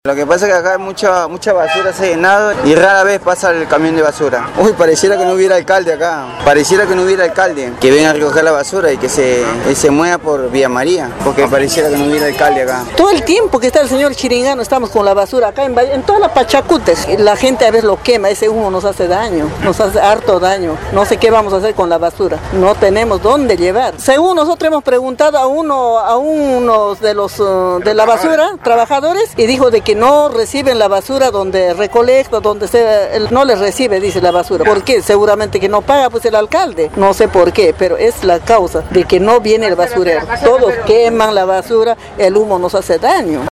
Lo que pasa es que acá hay mucha basura, se ha llenado y rara vez pasa el camión de basura. Uy, pareciera que no hubiera alcalde acá, pareciera que no hubiera alcalde, que venga a recoger la basura y que se mueva por Vía María, porque pareciera que no hubiera alcalde acá. Todo el tiempo que está el señor Chiringano estamos con la basura acá en todas las Pachacutes. La gente a veces lo quema, ese humo nos hace daño, nos hace harto daño. No sé qué vamos a hacer con la basura, no tenemos dónde llevar. Según nosotros hemos preguntado a unos de los de la basura, trabajadores, y dijo de que no reciben la basura donde recolecta, donde no les recibe, dice la basura. ¿Por qué? Seguramente que no paga pues el alcalde. No sé por qué, pero es la causa de que no viene el basurero. Todos queman la basura, el humo nos hace daño.